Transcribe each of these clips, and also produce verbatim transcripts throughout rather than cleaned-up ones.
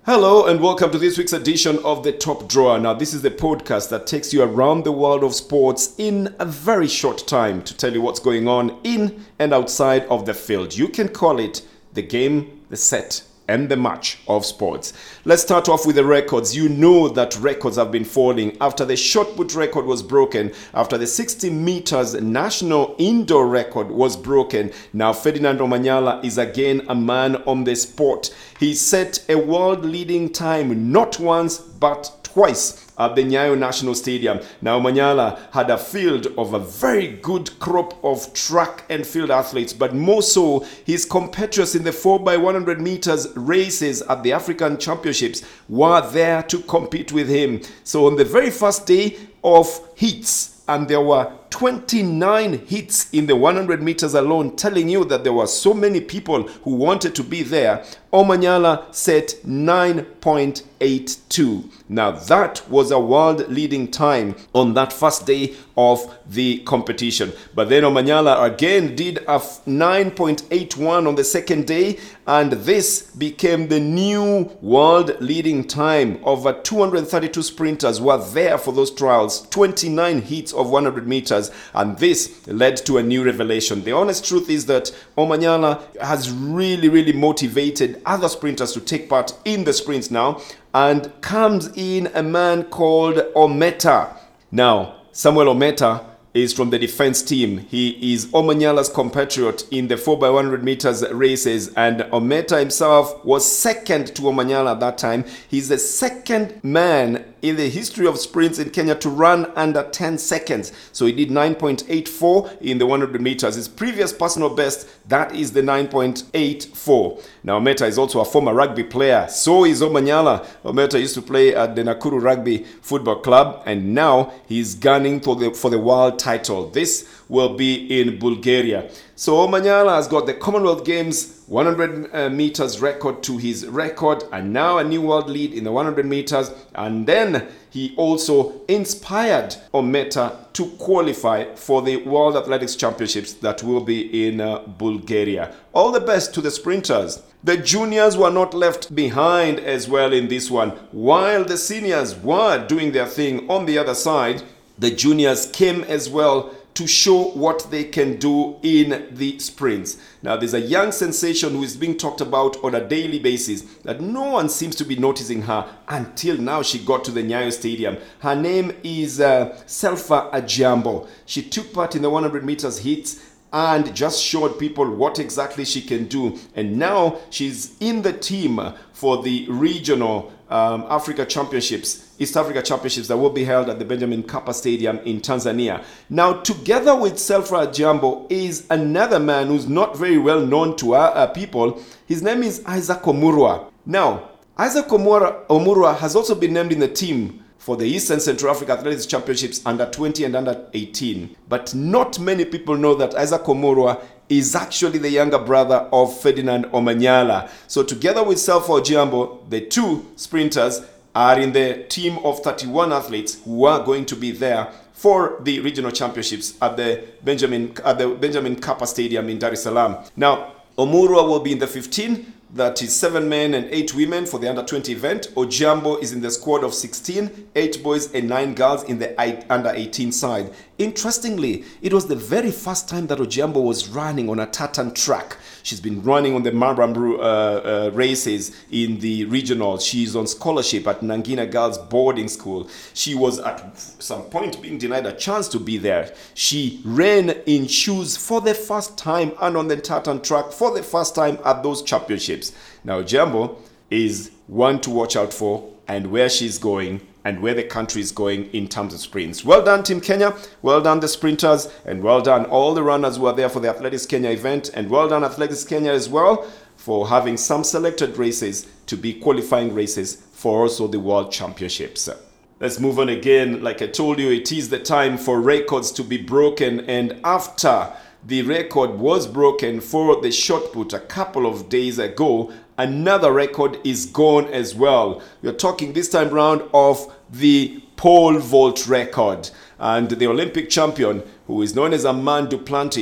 Hello and welcome to this week's edition of The Top Drawer. Now, this is the podcast that takes you around the world of sports in a very short time to tell you what's going on in and outside of the field. You can call it the game, the set, and the match of sports. Let's start off with the records. You know that records have been falling after the shot put record was broken, after the sixty meters national indoor record was broken. Now Ferdinand Omanyala is again a man on the spot. He set a world leading time not once but twice at the Nyayo National Stadium. Now Omanyala had a field of a very good crop of track and field athletes, but more so his compatriots in the four by one hundred meters races at the African Championships were there to compete with him. So on the very first day of heats, and there were twenty-nine hits in the one hundred meters alone, telling you that there were so many people who wanted to be there, Omanyala set nine point eight two. Now that was a world leading time on that first day of the competition. But then Omanyala again did a nine point eight one on the second day, and this became the new world leading time. Over two hundred thirty-two sprinters were there for those trials, twenty-nine hits of one hundred meters, and this led to a new revelation. The honest truth is that Omanyala has really, really motivated other sprinters to take part in the sprints now, and comes in a man called Ometa. Now, Samuel Ometa is from the defense team. He is Omanyala's compatriot in the four by one hundred meters races, and Ometa himself was second to Omanyala at that time. He's the second man in the history of sprints in Kenya to run under ten seconds. So he did nine point eight four in the one hundred meters. His previous personal best, that is the nine point eight four. Now Ometa is also a former rugby player. So is Omanyala. Ometa used to play at the Nakuru Rugby Football Club, and now he's gunning for the, for the world title. This will be in Bulgaria. So Omanyala has got the Commonwealth Games one hundred uh, meters record to his record, and now a new world lead in the one hundred meters. And then he also inspired Ometa to qualify for the World Athletics Championships that will be in uh, Bulgaria. All the best to the sprinters. The juniors were not left behind as well in this one. While the seniors were doing their thing on the other side, the juniors came as well to show what they can do in the sprints. Now, there's a young sensation who is being talked about on a daily basis that no one seems to be noticing her until now she got to the Nyayo Stadium. Her name is uh, Selfa Ajiambo. She took part in the one hundred meters heats and just showed people what exactly she can do. And now she's in the team for the regional um, Africa Championships, East Africa Championships that will be held at the Benjamin Mkapa Stadium in Tanzania. Now, together with Selfa Ajiambo is another man who's not very well known to our, our people. His name is Isaac Omurwa. Now, Isaac Omurwa, Omurwa has also been named in the team for the East and Central Africa Athletics Championships under twenty and under eighteen. But not many people know that Isaac Omurwa is actually the younger brother of Ferdinand Omanyala. So together with Selfa Ajiambo, the two sprinters are in the team of thirty-one athletes who are going to be there for the regional championships at the Benjamin at the Benjamin Mkapa Stadium in Dar es Salaam. Now, Omurwa will be in the fifteen. That is seven men and eight women for the under twenty event. Ajiambo is in the squad of sixteen, eight boys and nine girls in the under eighteen side. Interestingly, it was the very first time that Ajiambo was running on a tartan track. She's been running on the Marambru uh, uh, races in the regionals. She's on scholarship at Nangina Girls Boarding School. She was at some point being denied a chance to be there. She ran in shoes for the first time and on the tartan track for the first time at those championships. Now, Ajiambo is one to watch out for, and where she's going and where the country is going in terms of sprints. Well done, Team Kenya. Well done, the sprinters. And well done, all the runners who are there for the Athletics Kenya event. And well done, Athletics Kenya as well, for having some selected races to be qualifying races for also the World Championships. Let's move on again. Like I told you, it is the time for records to be broken. And after the record was broken for the shot put a couple of days ago, another record is gone as well. We're talking this time round of the pole vault record. And the Olympic champion, who is known as Armand Duplantis,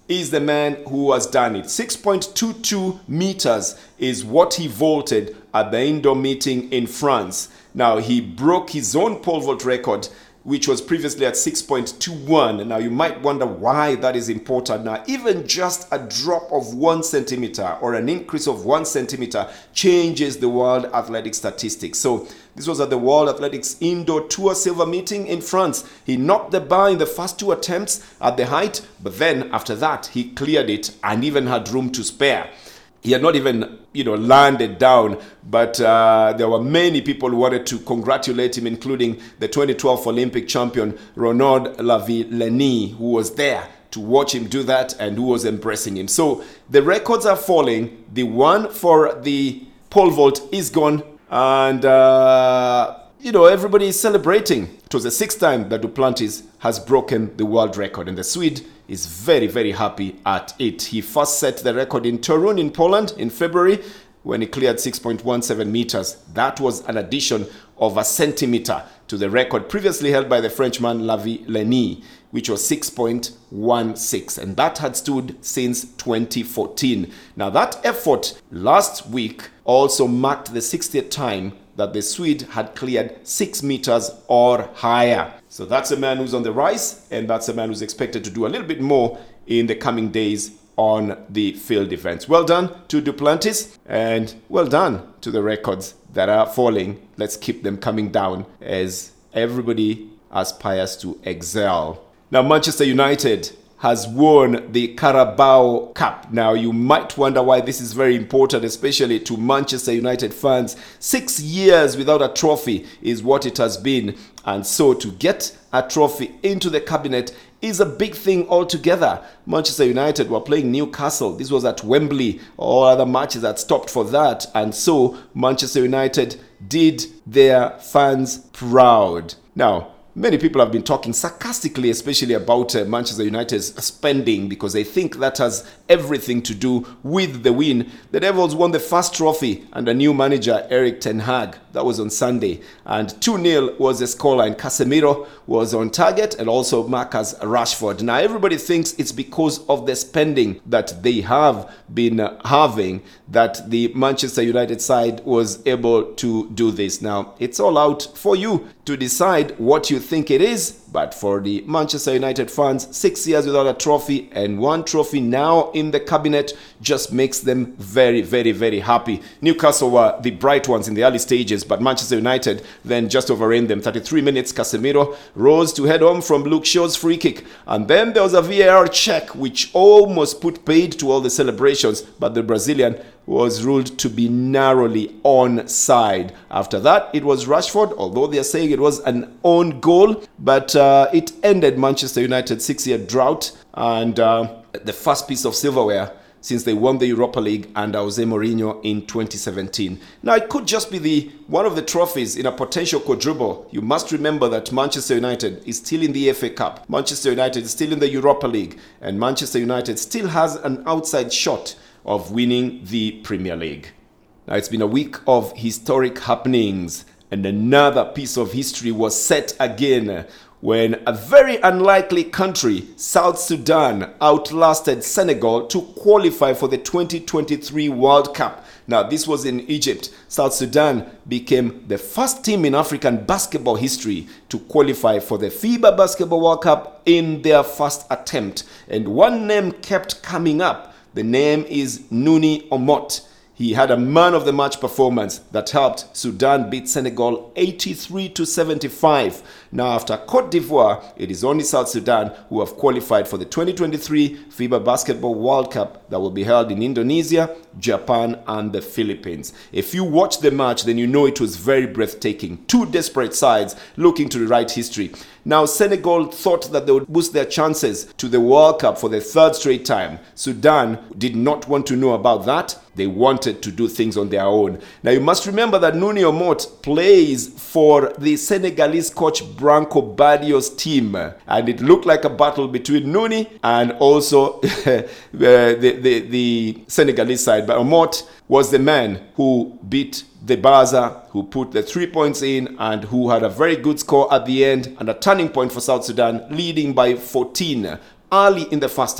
is the man who has done it. six point two two meters is what he vaulted at the indoor meeting in France. Now, he broke his own pole vault record, which was previously at six point two one. Now, you might wonder why that is important. Now, even just a drop of one centimeter or an increase of one centimeter changes the World Athletics statistics. So this was at the World Athletics Indoor Tour Silver meeting in France. He knocked the bar in the first two attempts at the height, but then after that, he cleared it and even had room to spare. He had not even, you know, landed down, but uh, there were many people who wanted to congratulate him, including the twenty twelve Olympic champion, Renaud Lavillenie, who was there to watch him do that and who was embracing him. So the records are falling. The one for the pole vault is gone, and, uh, you know, everybody is celebrating. It was the sixth time that Duplantis has broken the world record, and the Swede is very, very happy at it. He first set the record in Torun in Poland in February when he cleared six point one seven meters. That was an addition of a centimeter to the record previously held by the Frenchman Lavillenie, which was six point one six, and that had stood since twenty fourteen. Now, that effort last week also marked the sixtieth time that the Swede had cleared six meters or higher. So that's a man who's on the rise, and that's a man who's expected to do a little bit more in the coming days on the field events. Well done to Duplantis, and well done to the records that are falling. Let's keep them coming down as everybody aspires to excel. Now, Manchester United has won the Carabao Cup. Now, you might wonder why this is very important, especially to Manchester United fans. Six years without a trophy is what it has been. And so to get a trophy into the cabinet is a big thing altogether. Manchester United were playing Newcastle. This was at Wembley. All other matches had stopped for that. And so Manchester United did their fans proud. Now, many people have been talking sarcastically, especially about uh, Manchester United's spending, because they think that has everything to do with the win. The Devils won the first trophy under new manager Erik ten Hag. That was on Sunday. And two nil was the scoreline. Casemiro was on target, and also Marcus Rashford. Now, everybody thinks it's because of the spending that they have been uh, having that the Manchester United side was able to do this. Now, it's all out for you to decide what you think it is, but for the Manchester United fans, six years without a trophy and one trophy now in the cabinet just makes them very, very, very happy. Newcastle were the bright ones in the early stages, but Manchester United then just overran them. thirty-three minutes, Casemiro rose to head home from Luke Shaw's free kick, and then there was a V A R check which almost put paid to all the celebrations, but the Brazilian was ruled to be narrowly onside. After that, it was Rashford, although they are saying it was an own goal, but uh, it ended Manchester United's six-year drought and uh, the first piece of silverware since they won the Europa League under Jose Mourinho in twenty seventeen. Now, it could just be the one of the trophies in a potential quadruple. You must remember that Manchester United is still in the F A Cup, Manchester United is still in the Europa League, and Manchester United still has an outside shot of winning the Premier League. Now, it's been a week of historic happenings, and another piece of history was set again when a very unlikely country, South Sudan, outlasted Senegal to qualify for the twenty twenty-three World Cup. Now, this was in Egypt. South Sudan became the first team in African basketball history to qualify for the FIBA Basketball World Cup in their first attempt. And one name kept coming up. The name is Nuni Omot. He had a man of the match performance that helped Sudan beat Senegal eighty-three to seventy-five. Now, after Cote d'Ivoire, it is only South Sudan who have qualified for the twenty twenty-three FIBA Basketball World Cup that will be held in Indonesia, Japan, and the Philippines. If you watch the match, then you know it was very breathtaking. Two desperate sides looking to rewrite history. Now, Senegal thought that they would boost their chances to the World Cup for the third straight time. Sudan did not want to know about that. They wanted to do things on their own. Now, you must remember that Nuni Omot plays for the Senegalese coach Branco Badio's team. And it looked like a battle between Nuni and also the, the, the Senegalese side. But Omot was the man who beat the Barca, who put the three points in and who had a very good score at the end and a turning point for South Sudan, leading by fourteen early in the first half.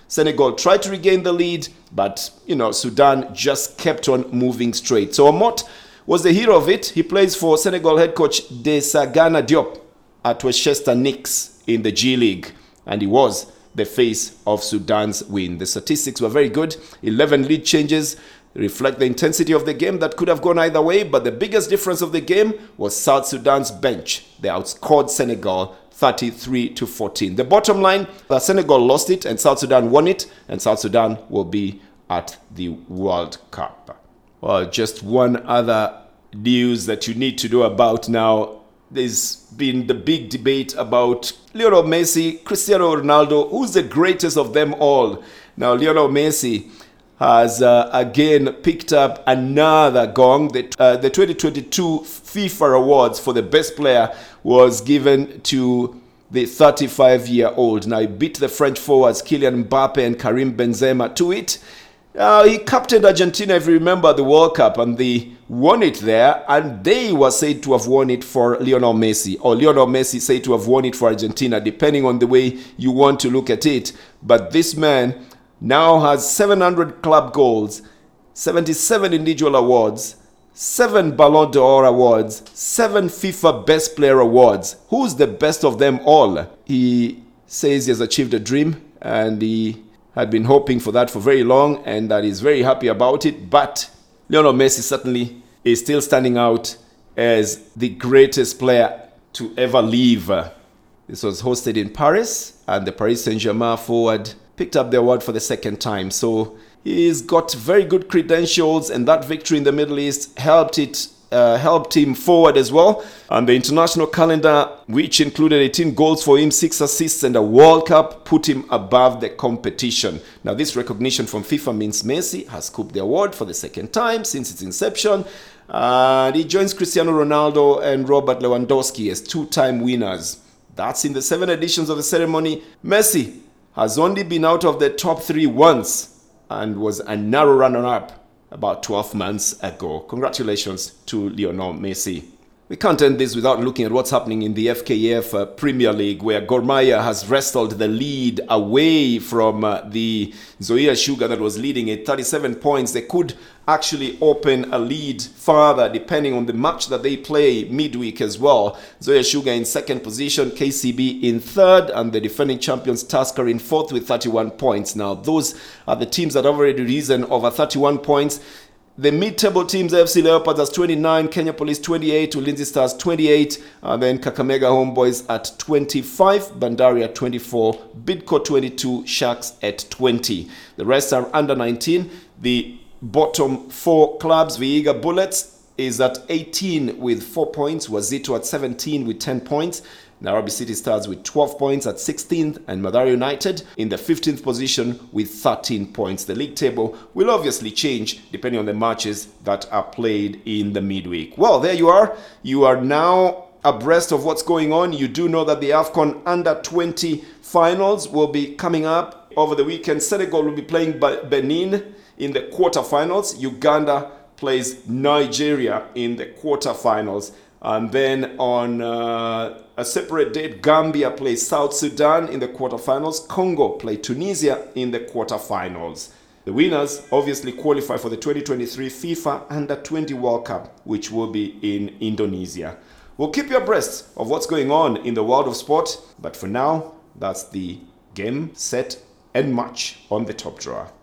Senegal tried to regain the lead, but, you know, Sudan just kept on moving straight. So Amot was the hero of it. He plays for Senegal head coach Desagana Diop at Westchester Knicks in the G League, and he was the face of Sudan's win. The statistics were very good. eleven lead changes reflect the intensity of the game that could have gone either way, but the biggest difference of the game was South Sudan's bench. They outscored Senegal thirty-three to fourteen. The bottom line, uh, Senegal lost it and South Sudan won it, and South Sudan will be at the World Cup. Well, just one other news that you need to know about now. There's been the big debate about Lionel Messi, Cristiano Ronaldo, who's the greatest of them all. Now, Lionel Messi has uh, again picked up another gong. The, uh, the twenty twenty-two FIFA Awards for the best player was given to the thirty-five-year-old. Now, he beat the French forwards Kylian Mbappe and Karim Benzema to it. Uh, he captained Argentina, if you remember, the World Cup, and they won it there, and they were said to have won it for Lionel Messi, or Lionel Messi said to have won it for Argentina, depending on the way you want to look at it. But this man now has seven hundred club goals, seventy-seven individual awards, seven Ballon d'Or awards, seven FIFA Best Player awards. Who's the best of them all? He says he has achieved a dream, and he had been hoping for that for very long, and that he's very happy about it. But Lionel Messi certainly is still standing out as the greatest player to ever live. This was hosted in Paris, and the Paris Saint-Germain forward picked up the award for the second time. So he's got very good credentials, and that victory in the Middle East helped it uh, helped him forward as well. And the international calendar, which included eighteen goals for him, six assists, and a World Cup, put him above the competition. Now, this recognition from FIFA means Messi has scooped the award for the second time since its inception. And he joins Cristiano Ronaldo and Robert Lewandowski as two-time winners. That's in the seven editions of the ceremony. Messi has only been out of the top three once and was a narrow runner-up about twelve months ago. Congratulations to Lionel Messi. We can't end this without looking at what's happening in the F K F uh, Premier League, where Gor Mahia has wrestled the lead away from uh, the Nzoia Sugar that was leading at thirty-seven points. They could actually open a lead further depending on the match that they play midweek as well. Nzoia Sugar in second position, K C B in third, and the defending champions Tusker in fourth with thirty-one points. Now, those are the teams that have already risen over thirty-one points. The mid-table teams, F C Leopards has twenty-nine, Kenya Police twenty-eight, Ulinzi Stars twenty-eight, and then Kakamega Homeboys at twenty-five, Bandari at twenty-four, Bidco twenty-two, Sharks at twenty. The rest are under nineteen. The bottom four clubs, Vihiga Bullets is at eighteen with four points, Wazito at seventeen with ten points, Nairobi City Stars with twelve points at sixteenth, and Mathare United in the fifteenth position with thirteen points. The league table will obviously change depending on the matches that are played in the midweek. Well, there you are. You are now abreast of what's going on. You do know that the AFCON under twenty finals will be coming up over the weekend. Senegal will be playing Benin in the quarterfinals. Uganda plays Nigeria in the quarterfinals. And then on uh, a separate date, Gambia plays South Sudan in the quarterfinals. Congo play Tunisia in the quarterfinals. The winners obviously qualify for the twenty twenty-three FIFA Under twenty World Cup, which will be in Indonesia. We'll keep you abreast of what's going on in the world of sport. But for now, that's the game, set, and match on the Top Drawer.